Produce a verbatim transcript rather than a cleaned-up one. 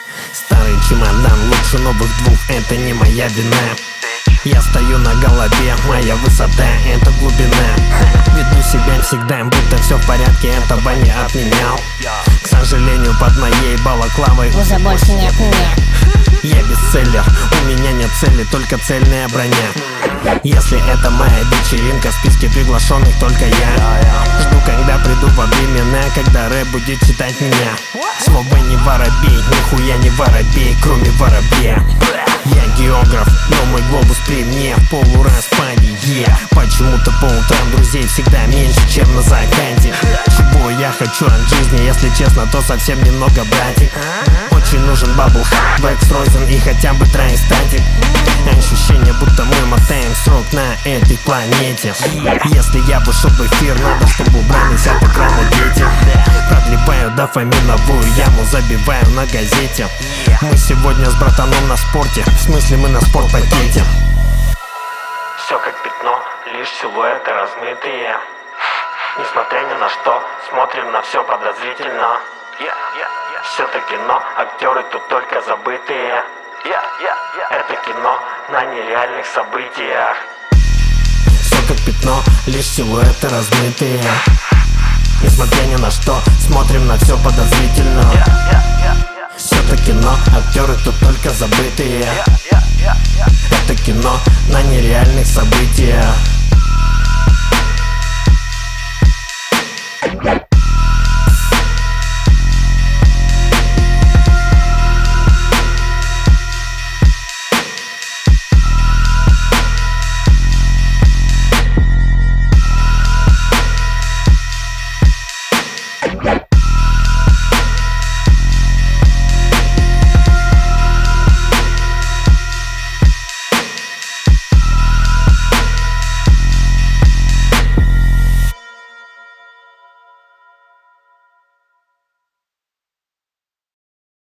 Старый чемодан лучше новых двух, это не моя вина. Я стою на голове, моя высота — это глубина. Веду себя всегда, будто все в порядке, этого не отменял. К сожалению, под моей балаклавой уже больше нет меня. Я бестселлер, у меня нет цели, только цельная броня. Если это моя вечеринка, в списке приглашенных только я. Жду, когда приду во времена, когда рэп будет читать меня. Слово не воробей, нихуя не воробей, кроме воробья. Я географ, но мой глобус при мне в полураспаде. yeah. Почему-то по утрам друзей всегда меньше, чем на закате. Чего я хочу от жизни, если честно, то совсем немного, братик. Очень нужен бабл, Векстройзен и хотя бы троестатик. Ощущение, будто мы мотаем срок на этой планете. Если я вышел в эфир, надо, чтобы убрались от экрана дети. Продлеваю дофаминовую яму, забиваю на газете. Мы сегодня с братаном на спорте, в смысле мы на спортпакете. Все как пятно, лишь силуэты размытые. Несмотря ни на что, смотрим на все подозрительно. Все-то кино, актеры тут только забытые. Это кино на нереальных событиях. Все как пятно, лишь силуэты размытые. Несмотря ни на что, смотрим на все подозрительно. Все-то кино, актеры тут только забытые. Это кино на нереальных событиях.